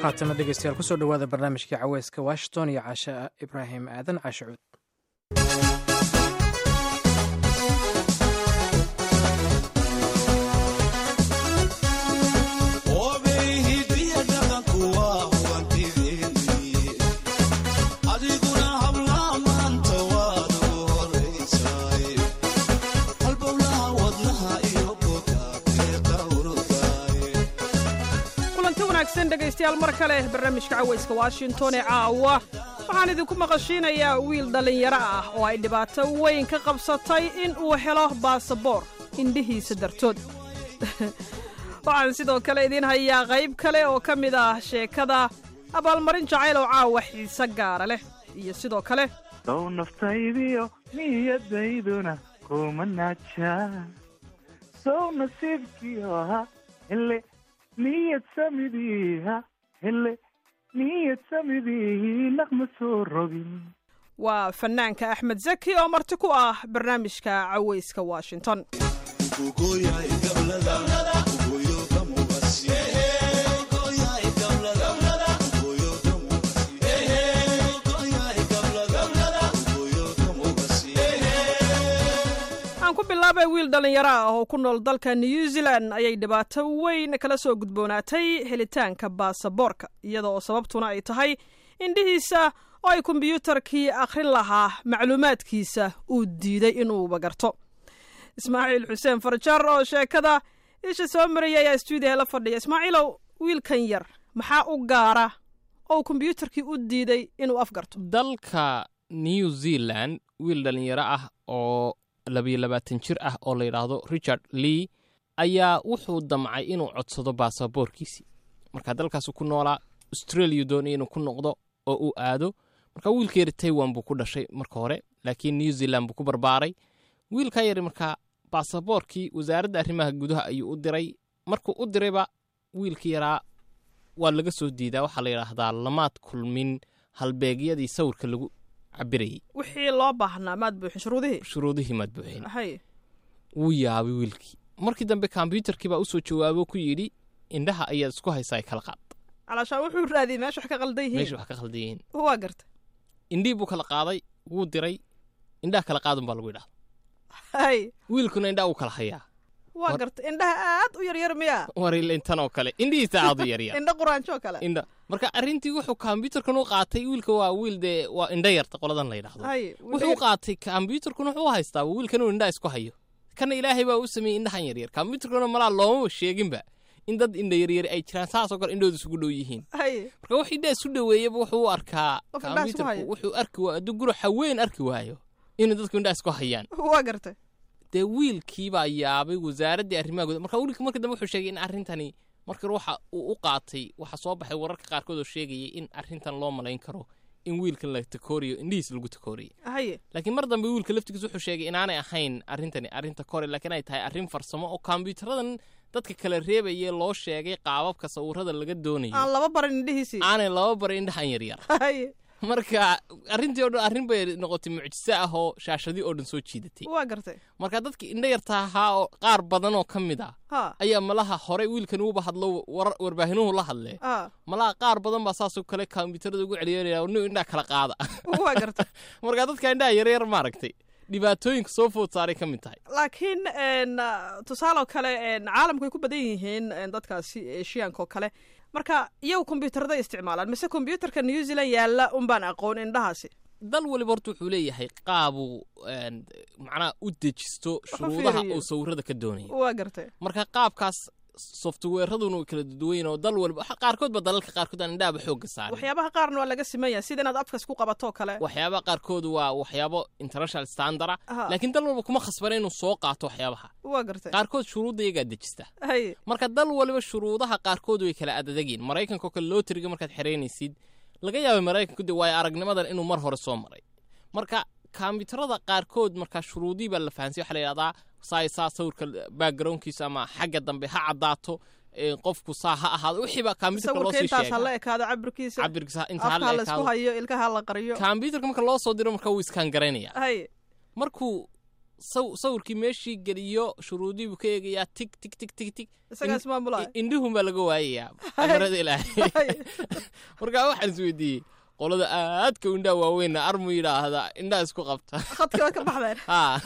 haatana dhegeystayaal kusoo dhowaada barnaamijkii caweyska washington iyo caashe ibraahim aadan caashe cuud. dhegaystayaal mar kale barnaamijka caweyska washington ee caawa waxaan idinku maqashiinayaa wiil dhallinyaro ah oo ay dhibaato weyn ka qabsatay in uu helo baasaboor indhihiisa dartood. waxaan sidoo kale idiin hayaa qayb kale oo ka mid ah sheekada abaalmarin jacayl oo caawa xiise gaara leh iyo sidoo kale sow naftaydiyo niyadayduna kuma naaja sow nasiibkiyo ahaa ile niyad samidiiha hele niyad samidii naqma soo rogin. waa fanaanka axmed zaki oo marti ku ah barnaamijka caweyska washington. bilaabay wiil dhallinyaro ah oo ku nool dalka New Zealand ayay dhibaato weyn kala soo gudboonaatay helitaanka baasaboorka iyadoo sababtuna ay tahay indhihiisa oo ay kombiyuutarkii akhrin lahaa macluumaadkiisa uu diiday inuu bagarto. Ismaaciil Xuseen Farjar oo sheekada isha soo mariyay ayaa stuudiyaha la fadhiya. Ismaaciilow, wiilkan yar maxaa u gaara oo kombiyuutarkii u diiday inuu afgarto? dalka New Zealand wiil dhallinyaro ah oo 22 jir ah oo la yiraahdo Richard Lee ayaa wuxuu damcay inuu codsado baasaboorkiisii. marka dalkaas ku noolaa Australia doonay inuu ku noqdo oo uu aado. marka wiilkeeri Taiwan buu ku dhashay marka hore, laakiin New Zealand buu ku barbaaray. wiilka yar marka baasaboorkii wasaaradda arrimaha gudaha ayuu u diray. markuu u dirayba wiilkii yaraa waa laga soo diidaa. waxaa la yiraahdaa lamaad kulmin halbeegyadii sawirka lagu cabirayay. wixii loo baahnaa maad buuxin shuruudihii maad buuxin. wuu yaabay wiilkii. markii dambe kombiyuutarkii baa u soo jawaabo ku yidhi indhaha ayaad isku haysaa kala qaad. calaashaan wuxuu raadiyay meesha wax ka qaldan yihiin. waa gartay. indhii buu kala qaaday, wuu diray. indhaha kala qaadan baa lagu yidhaahdaa. wiilkuna indhaha uu kala hayaa. waa gartay. indhaha aad u yaryar miyaa? warile intan oo kale indhihiisa aad u yaryar. indha quraanjo kale. marka arrintii wuxuu kombiyuutarkan u qaatay. wiilka waa wiil dee waa indha yarta qoladan la yidhaahdo. wuxuu qaatay kombiyuutarkuna wuxuu haystaa wiilkan uu indhaha isku hayo. kana ilaahay baa u sameeyey indhahan yaryar. kombiyuutarkuna malaa looma sheeginba in dad indha yaryar ay jiraan saasoo kale indhooda isugu dhow yihiin. marka wax indhaha isu dhoweeyaba wuxuu u arkaa kombiyuutarku wuxuu arki waa hadduu guro haween arki waayo inuu dadku indhaha isku hayaan. waa gartay. dee wiilkii baa yaabay wasaaraddii arrimaha gudaha. marka wiilkii markii dambe wuxuu sheegay in arrintani markii waxa uu u qaatay waxa soo baxay wararka qaarkood oo sheegayay in arrintan loo malayn karo in wiilkan la takooriyo indhihiis lagu takooriyay. laakiin mar dambe wiilka laftigiisa wuxuu sheegay inaanay ahayn arrintani arrinta kore, laakiin ay tahay arrin farsamo oo kombiyuutaradan dadka kala reebayay loo sheegay qaababka sawirada laga doonayo. aan laba barin indhihiisii. aanay laba barin indhahan yaryar. marka arrintii oo dhan arrin bay noqotay mucjiso ah oo shaashadii oo dhan soo jiidatay. waa gartay. marka dadkii indha yarta ahaa oo qaar badan oo ka mid ah ayaa malaha hore wiilkan uuba hadlo warbaahinuhu la hadlee. malaha qaar badan baa saasoo kale kombiyuutarada ugu celiyeenaya inuu indhaha kala qaada. waa gartay. marka dadka indhaha yaryar maaragtay dhibaatooyinka soo food saaray ka mid tahay. laakiin tusaaloo kale caalamku ay ku badan yihiin dadkaasi eeshiyaankaoo kale. marka iyagu kombiyuutarada isticmaalaan mise kombiyuutarka New Zealand yaalla unbaan aqoon indhahaasi? dal waliba horta wuxuu leeyahay qaabuu macnaha u dejisto shuruudaha uu sawirada ka doonayo. waa gartay. marka qaabkaas softwareraduna way kala duwan oo dal waliba qaarkoodba dalalka qaarkood aan indhaha xoogga saarin. waxyaabaha qaarna waa laga siman yahay sida inaad afka isku qabato kale. waxyaabaha qaarkood waa waxyaabo international standard ah, laakiin dal walba kuma khasbana inuu soo qaato waxyaabaha. waa gartay. qaarkood shuruudda iyagaa dejista. marka dal waliba shuruudaha qaarkood way kala adadageen. maraykanka oo kale lootriga markaad xereynaysid laga yaabay maraykanku dee waayo aragnimadan inuu mar hore soo maray. marka kombiyuutarada qaarkood marka shuruudii baa la fahansay. waxaa la yidhahdaa saa sawirka backgroundkiisa ama xagga dambe ha caddaato, qofku saa ha ahaado. wixii baa kombiyuutarka loo sii sheegay. intaas la ekaado cabirkiisa inta la isku hayo ilkaha la qariyo. kombiyuutarka marka loo soo diro marka wuu iskaan garanayaa. markuu sawirkii meeshii geliyo shuruudii buu ka eegayaa tig tig tig tig tig isagaas maamulaa indhuhun baa laga waayayaa amarada ilaahay markaa waxaan isweydiiyey qolada aadka indhaa waaweynna armu yidhaahda indhaa isku qabta khadka ka baxdeen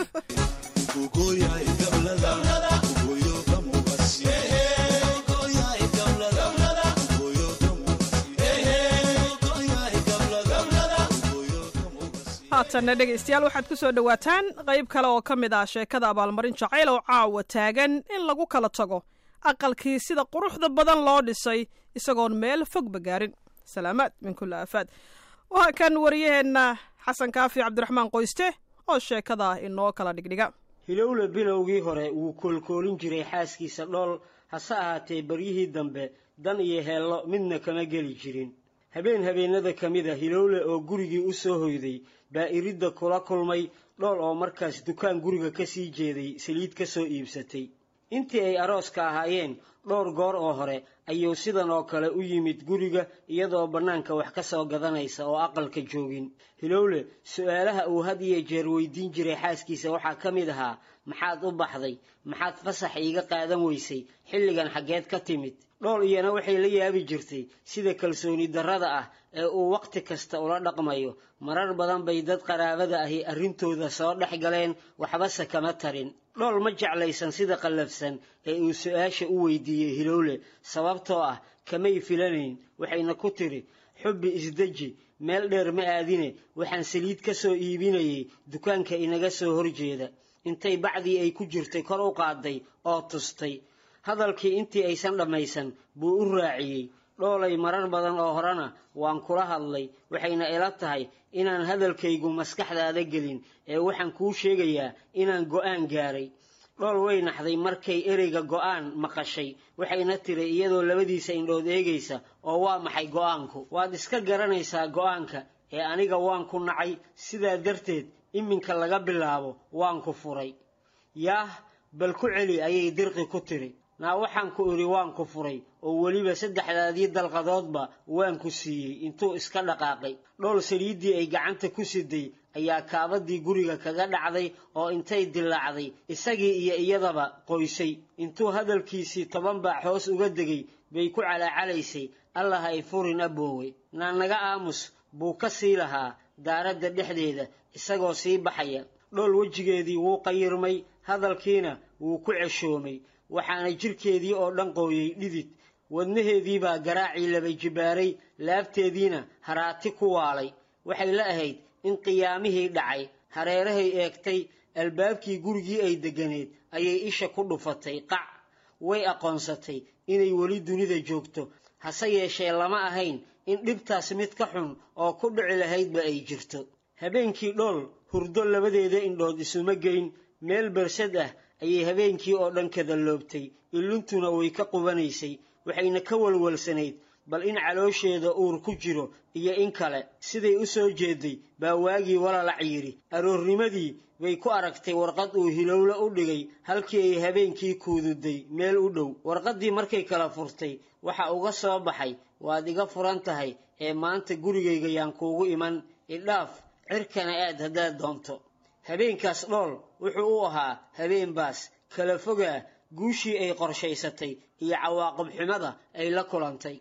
haatanna dhegaystayaal waxaad ku soo dhowaataan qayb kale oo ka mid ah sheekada abaalmarin jacayl oo caawa taagan in lagu kala tago aqalkii sida quruxda badan loo dhisay isagoon meel fogba gaarin salaamaad min kulli aafaad waa kan wariyaheenna xasan kaafi cabdiraxmaan qoyste oo sheekada inoo kala dhigdhiga hilowle bilowgii hore wuu koolkoolin jiray xaaskiisa dhool hase ahaatee baryihii dambe dan iyo heello midna kama geli jirin habeenada ka mid a hilowle oo gurigii u soo hoyday baa iridda kula kulmay dhool oo markaas dukaan guriga ka sii jeeday saliid ka soo iibsatay intii ay arooska ahaayeen dhowr goor oo hore ayuu sidan oo kale u yimid guriga iyadoo bannaanka wax ka soo gadanaysa oo aqalka joogin hilowle su'aalaha uu had iyo jeer weydiin jiray xaaskiisa waxaa ka mid ahaa maxaad u baxday maxaad fasax iiga qaadan weysay xilligan xaggeed ka timid dhool iyana waxay la yaabi jirtay sida kalsooni darrada ah ee uu wakhti kasta ula dhaqmayo marar badan bay dad qaraabada ahi arrintooda soo dhex galeen waxbase kama tarin dhool ma jeclaysan sida qallafsan ee uu su'aasha u weydiiyey hilowle sababtoo ah kamay filanayn waxayna ku tiri xubbi isdeji meel dheer ma aadine waxaan saliid ka soo iibinayay dukaanka inaga soo horjeeda intay bacdii ay ku jirtay kor u qaaday oo tustay hadalkii intii aysan dhammaysan buu u raaciyey dhoolay marar badan oo horena waan kula hadlay waxayna ila tahay inaan hadalkaygu maskaxdaada gelin ee waxaan kuu sheegayaa inaan go'aan gaaray dhool way naxday markay ereyga go'aan maqashay waxayna tiri iyadoo labadiisa indhood eegaysa oo waa maxay go'aanku waad iska garanaysaa go'aanka ee aniga waan ku nacay sidaa darteed iminka laga bilaabo waan ku furay yaah bal ku celi ayay dirqi ku tiri naa waxaan ku idhi waan ku furay oo weliba saddexdaadii dalqadoodba waan ku siiyey intuu iska dhaqaaqay dhool saliiddii ay gacanta ku siday ayaa kaabadii guriga kaga dhacday oo intay dilaacday isagii iyo iyadaba qoysay intuu hadalkiisii 10 baac hoos uga degay bay ku calaacalaysay allah ay furin aboowe naanaga aamus buu ka sii lahaa daaradda dhexdeeda isagoo sii baxaya dhool wejigeedii wuu qayirmay hadalkiina wuu ku ceshoomay waxaana jirkeedii oo dhan qooyay dhidid wadnaheedii baa garaacii laba jibaaray laabteediina haraati ku waalay waxay la ahayd in qiyaamihii dhacay hareerahay eegtay albaabkii gurigii ay deganeed ayay isha ku dhufatay qac way aqoonsatay inay weli dunida joogto hase yeeshee lama ahayn in dhibtaas mid ka xun oo ku dhici lahaydba ay jirto habeenkii dhool hurdo labadeeda indhood isuma geyn meel bersad ah ayay habeenkii oo dhan kada loobtay iluntuna way ka qubanaysay waxayna ka walwalsanayd bal in caloosheeda uur ku jiro iyo in kale siday u soo jeeday baa waagii walalac yidhi aroornimadii bay ku aragtay warqad uu hilowle u dhigay halkii ay habeenkii kuududay meel u dhow warqaddii markay kala furtay waxa uga soo baxay waad iga furan tahay ee maanta gurigayga yaan kuugu iman idhaaf cirkana aad haddaad doonto habeenkaas dhool wuxuu u ahaa habeen baas kala fogaa guushii ay qorshaysatay iyo cawaaqib xumada ay la kulantay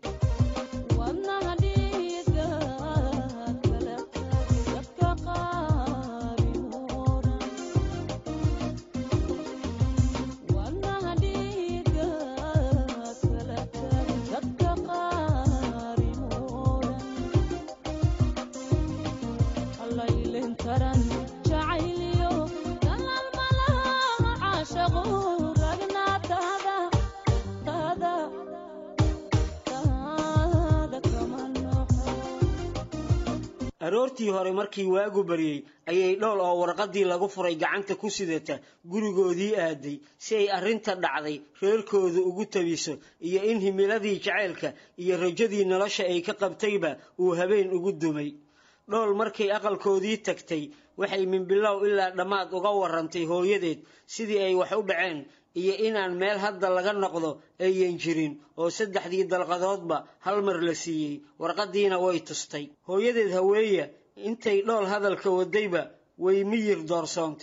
aroortii hore markii waagu bariyay ayay dhool oo warqadii lagu furay gacanta ku sidata gurigoodii aaday si ay arrinta dhacday reerkooda ugu tabiso iyo in himiladii jaceylka iyo rajadii nolosha ay ka qabtayba uu habeen ugu dumay dhool markay aqalkoodii tagtay waxay min bilow ilaa dhammaad uga warrantay hooyadeed sidii ay wax u dhaceen iyo inaan meel hadda laga noqdo ayan jirin oo saddexdii dalqadoodba hal mar la siiyey warqadiina way tustay hooyadeed haweeya intay dhool hadalka wadayba way miyir doorsoontay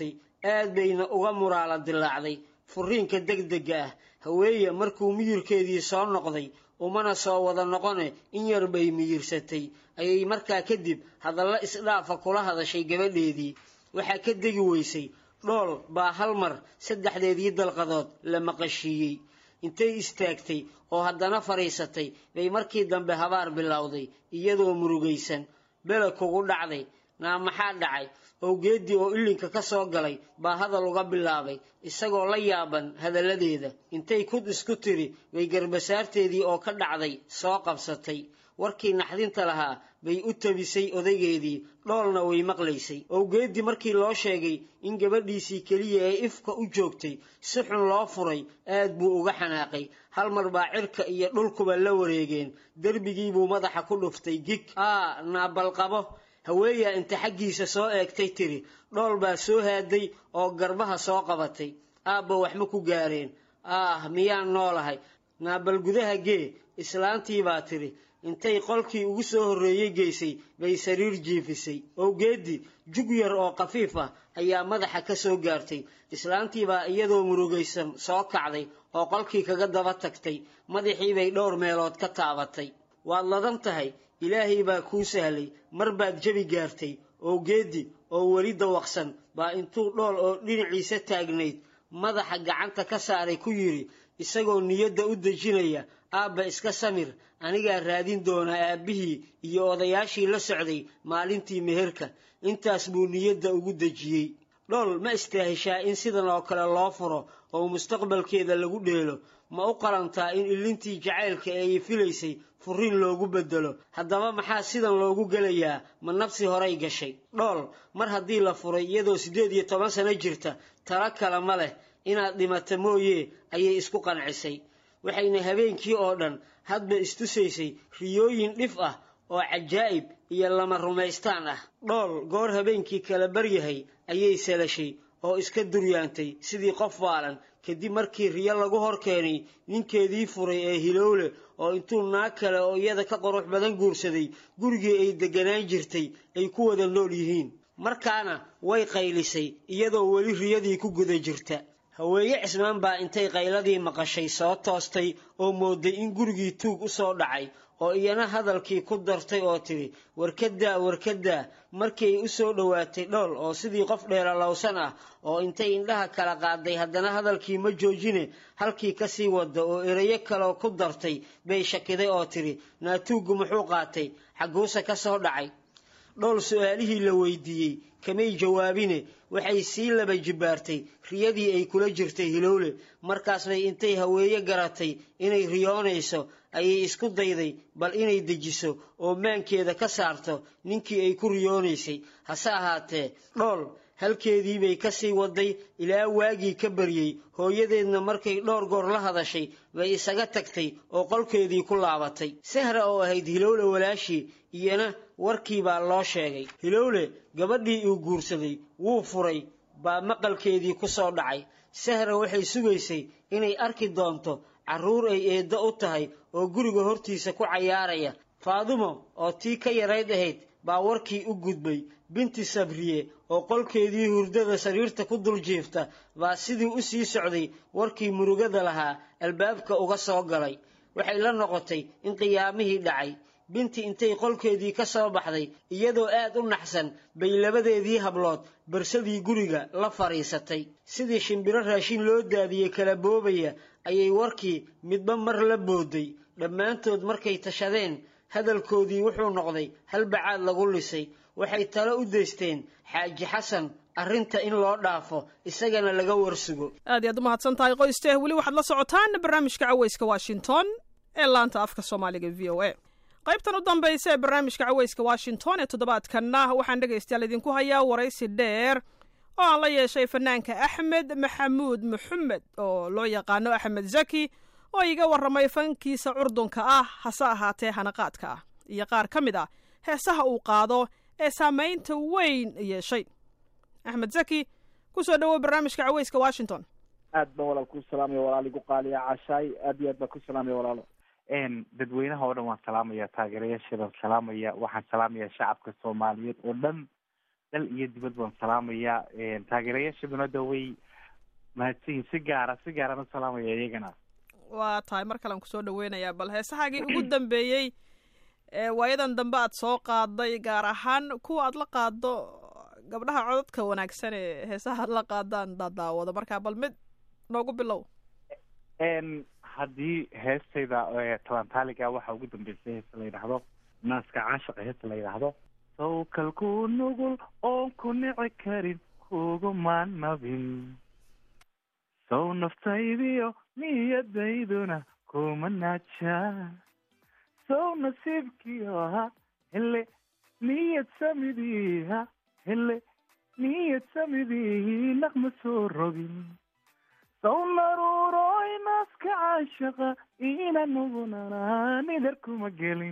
aad bayna uga muraala dilaacday furiinka degdega ah. Haweeye markuu miyirkeedii soo noqday umana soo wada noqone in yar bay miyirsatay, ayay markaa kadib hadalla isdhaafa kula hadashay gabadheedii. Waxaa ka degi weysay dhool baa hal mar saddexdeedii dalqadood la maqashiiyey. Intay istaagtay oo haddana fariisatay bay markii dambe habaar bilowday iyadoo murugaysan. Bela kugu dhacday, naa maxaa dhacay? Awgeedii oo ilinka ka soo galay baa hadal uga bilaabay isagoo la yaaban hadalladeeda. Intay kud isku tiri bay garbasaarteedii oo ka dhacday soo qabsatay. Warkii naxdinta lahaa bay u tabisay odaygeedii, dhoolna way maqlaysay. Awgeedii markii loo sheegay in gabadhiisii keliya ee ifka u joogtay si xun loo furay, aad buu uga xanaaqay. hal mar baa cirka iyo dhulkuba la wareegeen. Darbigii buu madaxa ku dhuftay gig. Naabalqabo. Haweeyaa inta xaggiisa soo eegtay tiri, dhool baa soo haaday oo garbaha soo qabatay. Aabba wax ma ku gaareen? Miyaan noolahay? Naabal gudaha gee. Islaantii baa tiri. Intay qolkii ugu soo horreeyay geysay bay sariir jiifisay. Awgeedii jug yar oo qafiif ah ayaa madaxa ka soo gaartay. Islaantii baa iyadoo murugaysan soo kacday oo qolkii kaga daba tagtay. Madaxii bay dhowr meelood ka taabatay. Waad ladan tahay, Ilaahay baa kuu sahlay, mar baad jabi gaartay. Awgeedii oo weli dawaqsan baa intuu dhool oo dhinaciisa taagnayd madaxa gacanta ka saaray ku yiri, isagoo niyadda u dejinaya, aabba iska samir, anigaa raadin doona aabbihii iyo odayaashii la socday maalintii meherka. Intaas buu niyadda ugu dejiyey. Dhool ma istaahishaa in sidan oo kale loo furo oo mustaqbalkeeda lagu dheelo? Ma u qalantaa in ilintii jacaylka ay filaysay furiin loogu bedelo? Haddaba maxaa sidan loogu gelayaa? Ma nafsi horay gashay? Dhool mar haddii la furay iyadoo 18 sano jirta, tala kale ma leh inaad dhimata mooyee ayay isku qancisay. Waxayna habeenkii oo dhan hadba istusaysay riyooyin dhif ah oo cajaa'ib iyo lama rumaystaan ah. Dhool goor habeenkii kala baryahay ayay salashay oo iska duryaantay sidii qof waalan, kadib markii riyo lagu hor keenay ninkeedii furay ee Hilowle oo intuu naag kale oo iyada ka qurux badan guursaday gurigii ay deganaan jirtay ay ku wada nool yihiin. Markaana way qaylisay iyadoo weli riyadii ku guda jirta. Haweeye Cismaan baa intay qayladii maqashay soo toostay oo mooday in gurigii tuug u soo dhacay, oo iyana hadalkii ku dartay oo tiri, warkadaa. Markii ay u soo dhowaatay dhool oo sidii qof dheelalowsan ah oo intay indhaha kala qaaday haddana hadalkii ma joojine halkii ka sii wada oo erayo kale ku dartay bay shakiday oo tiri, naatuugu muxuu qaatay? Xaguusa ka soo dhacay? Dhool su'aalihii la weydiiyey kamay jawaabine waxay sii laba jibaartay riyadii ay kula jirtay Hilowle. Markaas bay intay Haweeye garatay inay riyoonayso ayay isku dayday bal inay dejiso oo maankeeda ka saarto ninkii ay ku riyoonaysay. Hase ahaatee dhool halkeedii bay ka sii waday ilaa waagii ka baryay. Hooyadeedna markay dhowr goor la hadashay bay isaga tagtay oo qolkeedii ku laabatay. Sahra oo ahayd Hilowle walaashii iyana warkii baa loo sheegay. Hilowle gabadhii uu guursaday wuu furay baa maqalkeedii ku soo dhacay. Sahra waxay sugaysay inay arki doonto carruur ay eedda u tahay oo guriga hortiisa ku cayaaraya. Faadumo oo tii ka yarayd ahayd baa warkii u gudbay. Binti Sabriye oo qolkeedii hurdada sariirta ku dul jiifta baa sidii u sii socday warkii murugada lahaa albaabka uga soo galay. Waxay la noqotay in qiyaamihii dhacay. Binti intay qolkeedii ka soo baxday iyadoo aad u naxsan bay labadeedii hablood barsadii guriga la fariisatay. Sidii shimbiro raashin loo daadiyey kala boobaya ayay warkii midba mar la booday. Dhammaantood markay tashadeen hadalkoodii wuxuu noqday hal bacaad lagu lisay. Waxay talo u deysteen Xaaji Xasan arrinta in loo dhaafo isagana laga warsugo. aad u mahadsan tahay qoyste. weli waxaad la socotaan barnaamijka Cawayska Washington ee laanta afka Soomaaliga VOA. qaybtan u dambaysa ee barnaamijka Cawayska Washington ee toddobaadkanna waxaan dhegaystayaal idinku hayaa waraysi dheer oo aan la yeeshay fanaanka Axmed Maxamuud Maxamed oo loo yaqaano Axmed Zaki, oo iga warramay fankiisa curdunka ah hase ahaatee hanaqaadka ah iyo qaar ka mid ah heesaha uu qaado ee saamaynta weyn yeeshay. Axmed Zaki, ku soo dhawow barnaamijka Cawayska Washington. aad baan walaal ku salaamaya walaaligu qaaliya cashay, aad iyo aad baan ku salaamaya walaalo. dadweynaha oo dhan waan salaamaya, taageerayaasheeda salaamaya, waxaan salaamaya shacabka Soomaaliyeed oo dhan dal iyo dibad baan salaamaya taageerayaasha banada way mahadsanyihin si gaaraan u salaamaya iyagana. waa tahay mar kalean kusoo dhaweynayaa bal heesahaagii ugu dambeeyey waayadan dambe aad soo qaaday gaar ahaan kuwa aad la qaado gabdhaha codadka wanaagsan ee heesaha aad la qaadaan daadaawado markaa bal mid noogu bilow. haddii heestayda talantaaliga waxaa ugu dambeysay heesta la yidhaahdo naaska caashiqa heesta la yidhaahdo sawkalku nugul oon ku nici karin kuguma nabin sow naftaydiyo niyadayduna kuma naajaa sow nasiibkiyo ha hele niyad samidiiha hele niyad samidii naqma soo rogin sow naruuroy naaska caashaqa ina nugunana nidar kuma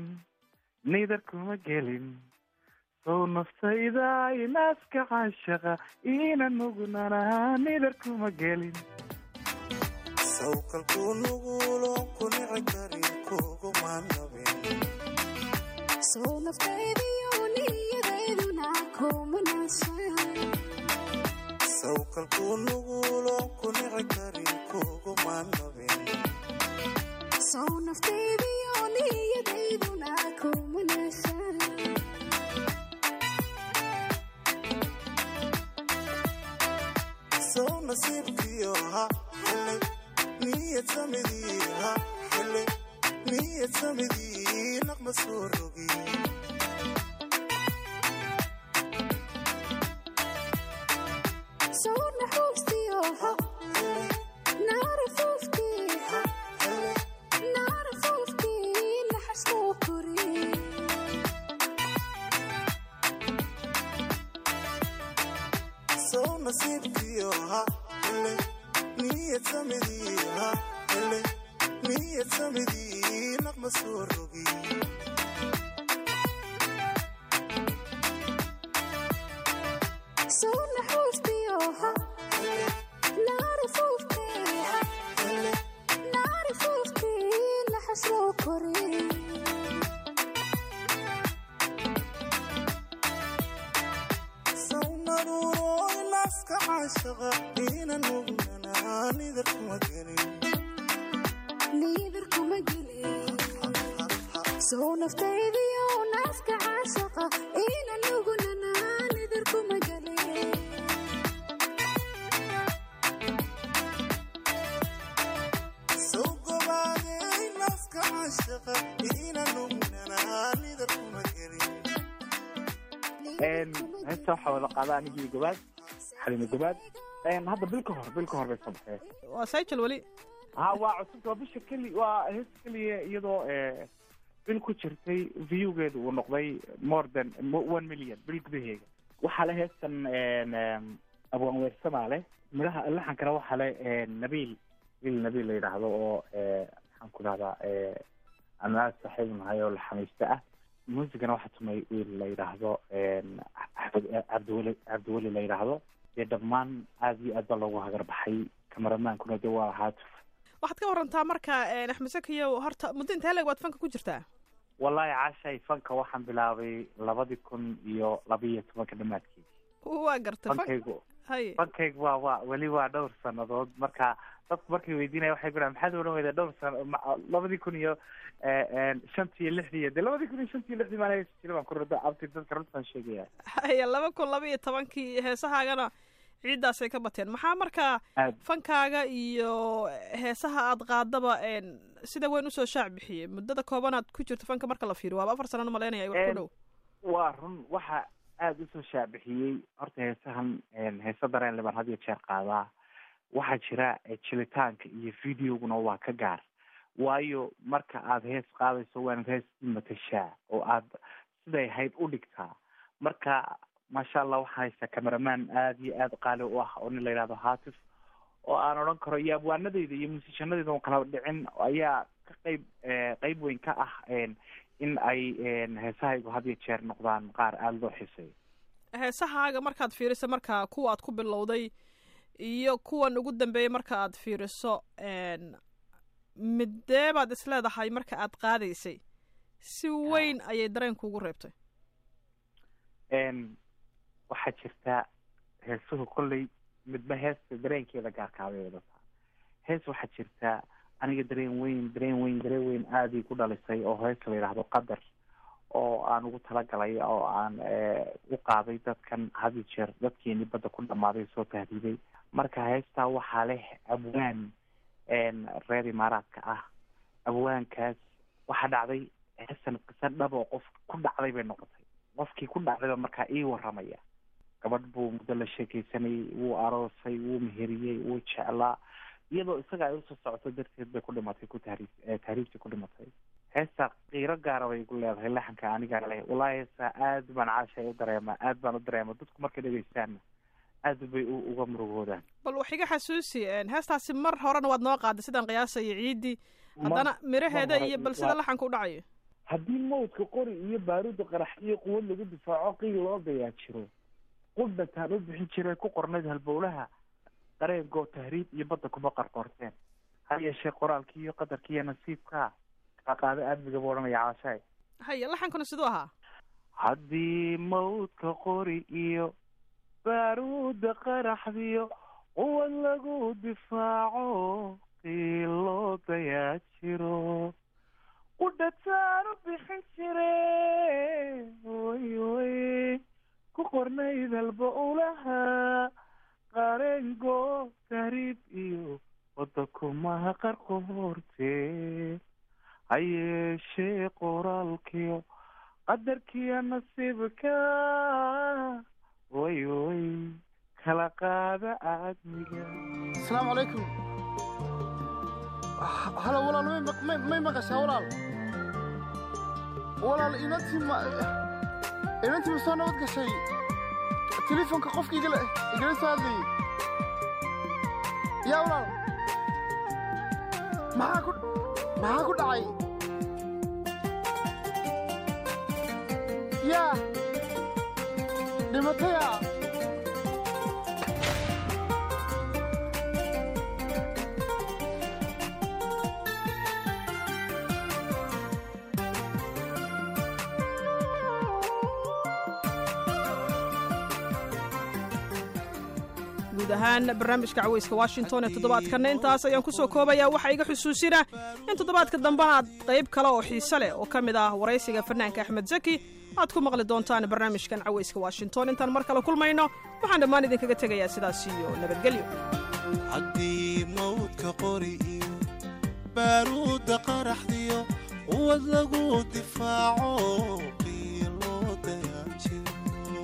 gelin sow naftayday naaska caashaqa ina nugunana nidar kuma gelin sawkalku nugulo ku nici karin kuguma nabin sow naftaydiyo niyadayduna kuma naashaa sawkalku nugulo ku nici karin kuguma nabin sow naftaydiyo niyadayduna kuma naashaa sow nasiibkiyo ha hele niyad samidii ha hele niyad samidii naqma soo rogi sow naxuustiyo ha hele naarafufkii ha hele naarafufkii naxaskuu kori sow nasiibkiyo ha hele niyad samidii ha hele niyad samidii naqma soo rogi sow naxuustiyo ha hele naarafufkii ha hele naarafufkii naxaskuu kori sow naruuroy naaska caashaqa ina nugnana nidar kuma gelin sow naftaydiyo naaska caashaqa ina nugunana nidar kuma gelin sow gobaadey naaska caashaqa ina nugunana nidar kuma gelin heesta waxaa wada qaada anigii gobaad xalimo gobaad hadda bil ka hor bay soo baxee waa cycle weli waa cusub waa bisha waa heesta keliya iyadoo bil ku jirtay viewgeedu uu noqday more than 1 million bil gudaheega. waxaa le heestan abwaan weersamaa leh midhaha laxankana waxaa le nabiil la yidhaahdo oo maxaan ku dhahdaa aan aad saaxiib nahay oo laxamiista ah. muusigana waxaa tumay wiil la yidhaahdo cabdiweli la yidhaahdo dee dhammaan aad iyo aad baa loogu hagar baxay kameramaankuna de waa haatuf. waxaad ka warantaa marka axmed sakiyow horta muddo intee leeg waad fanka ku jirtaa? wallahi caashay fanka waxaan bilaabay 2012 dhamaadkeedii. waa gartay fankaygu waa weli waa dhowr sanadood marka dadku markay weydiinaya waxay biraan maxaad odhan weyda dhowr sano 2005 iyo 6 de 2005 maana jira baan ku rada abti dadka runtaan sheegaya 2012 heesahaagana ciidaasay ka bateen. maxaa markaa fankaaga iyo heesaha aad qaadaba sida weyn usoo shaac bixiyey muddada koobanaad ku jirto fanka marka la fiiriyo waaba 4 sano malaynaya wax ku dhow? waa run waxa aada usoo shaac bixiyey horta heesahan heesa dareen le baan had iyo jeer qaadaa. waxaa jira jilitaanka iyo videoguna waa ka gaar waayo marka aad hees qaadayso waanad hees matashaa oo aad siday hayd u dhigtaa. marka maasha allah waxaa haysta cameraman aad iyo aad qaali u ah oo nin la yidhahdo haatif oo aan odhan karo iyo abwaanadayda iyo musiishanadayda oo kala dhicin ayaa ka qayb weyn ka ah in ay heesahaygu had iyo jeer noqdaan qaar aada loo xiiseeyo. heesahaaga markaad fiiriso marka kuwa aad ku bilowday iyo kuwan ugu dambeeyey marka aad fiiriso midee baad isleedahay marka aad qaadaysay si weyn ayay dareenkuugu reebtay? waxaa jirtaa heesuhu kolley midba heesta dareenkeeda gaarkaabay wadataa. hees waxaa jirtaa aniga dareen weyn aadii ku dhalisay oo hees la yidhaahdo qadar oo aan ugu talagalay oo aan u qaaday dadkan had iyo jeer dadkeenii badda ku dhammaaday soo tahdiiday. marka heestaa waxaa leh abwaan reer imaaraadka ah. abwaankaas waxaa dhacday heestan qiso dhab oo qof ku dhacday bay noqotay. qofkii ku dhacdayba markaa ii warramaya. gabadh buu muddo la sheekaysanayay, wuu aroosay, wuu meheriyey, wuu jeclaa, iyadoo isaga ay usoo socoto darteed bay ku dhimatay tahriibtii ku dhimatay. heestaa qiiro gaara bay igu leedahay laxanka anigaa leh. wallaahi heestaa aad baan caashay u dareema dadku markay dhegeystaanna aad bay uga murugoodaan. bal wax iga xasuusi heestaasi mar horena waad noo qaaday sidaan qiyaasayo ciidii, haddana miraheeda iyo bal sida laxanka u dhacayo. haddii mawdka qori iyo baaruudda qarax iyo quwad lagu difaaco qiil loo dayaa jiro, qudhataan u bixin jiray ku qornayd halbowlaha dareenkoo tahriib iyo badda kuma qarqorteen. ha yeeshee qoraalkii iyo qadarkii iyo nasiibkaa qaado aadmiga buu odhanaya caashaay. haya laxankuna siduu ahaa? haddii mawdka qori iyo baaruudda qaraxdiyo quwad lagu difaaco qiil loo dayaa jiro, qudhataan u bixin jire way ku qornayd halbowlaha qareengo tahriib iyo wadda kumaha qarqoortee. ha yeeshee qoraalkiyo qadarkiyo nasiibka way kala qaada aadmiga. asalaamu calaykum. halo walaal, may maqashaa walaal? walaal inantii ma soo nabad gashay? telefoonka qofka igala soo hadlayay. yaa walaal, maxaa ku dhacay? yaa dhimataya? guud ahaan barnaamijka caweyska washington ee toddobaadkanna intaas ayaan ku soo koobayaa. waxaa iga xusuusina in toddobaadka dambana aad qayb kale oo xiise leh oo ka mid ah waraysiga fanaanka axmed zaki aad ku maqli doontaan barnaamijkan caweyska washington. intaan mar kale kulmayno waxaan dhammaan idinkaga tegayaa sidaas iyo nabadgelyo. haddii mawdka qori iyo baaruudda qaraxdiyo quwad lagu difaaco qiil loo dayaa jiro,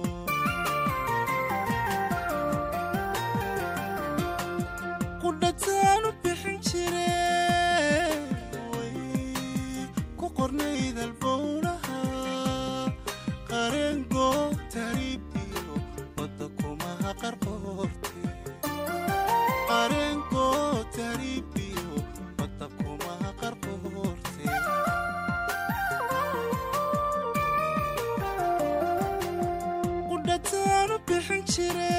qudhataan u bixin jire way ku qornayd halbowlaha qareengo tahriib iyo wadda kumaha qarqoortee. qareengo tahriib iyo wadda kumaha qarqoortee. qudhataan u bixin jire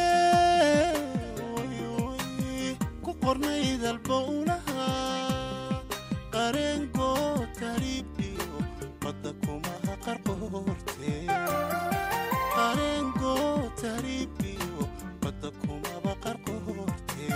qornayd halbowlaha qareengo tahriib iyo wadda kumaha qarqoortee. qareengo tahriib iyo wadda kumaba qarqoortee.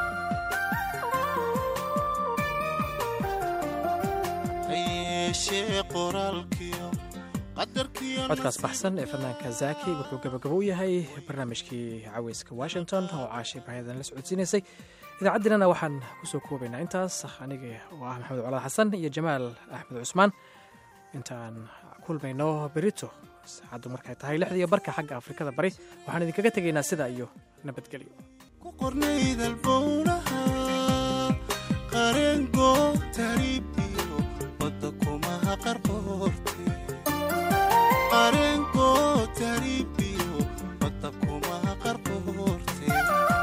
ha yeeshee qoraalkiyo codkaas baxsan ee fanaanka zaki wuxuu gabagabo u yahay barnaamijkii caweyska washington oo caasha ibraahim la socodsiinaysay. idaacaddeenana waxaan kusoo koobaynaa intaas. aniga oo ah maxamed colaad xasan iyo jamaal axmed cusmaan. intaan kulmayno berito saacaddu markay tahay 6:15 xagga afrikada bari waxaan idinkaga tegaynaa sidaa iyo nabadgelyo. ku qornayd halbowlaha qareengo tahriib iyo wadda kumaha qarqoortee. qareengo tahriib iyo wadda kumaha qarqoortee.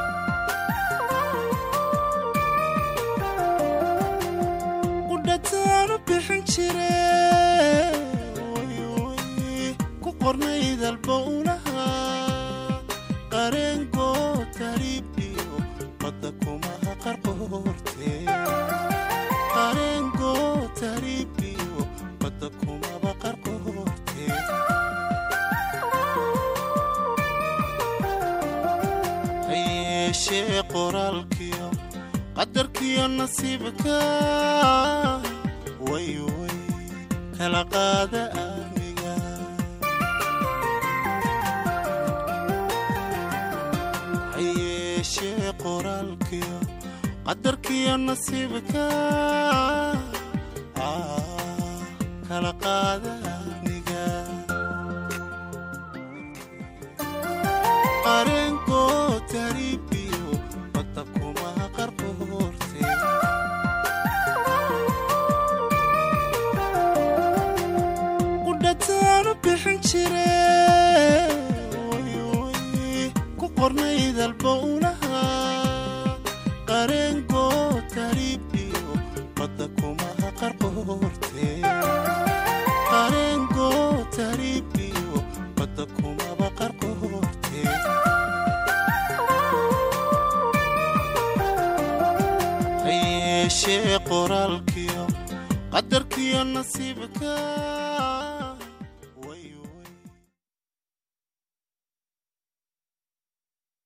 qudhataan u bixin jire way ku qornayd halbowlaha qareengo tahriib iyo wadda kumaha qarqoortee. qareengo tahriib iyo wadda kumaba qarqoortee. qoraalkiyo qadarkiyo nasiibka way way kala qaada aniga hayeeshee qoraalkiyo qadarkiyo nasiibka kala qaada aniga qarenko taribiyo badda kuma qarqoorte qudhataanu bixin jire ku qornayd albowlaha qarenko taribiyo badda kuma qarqoorte qarenko taribiyo badda kumaba qarqoorte hayeeshee qoraalkiyo qadarkiyo nasiibka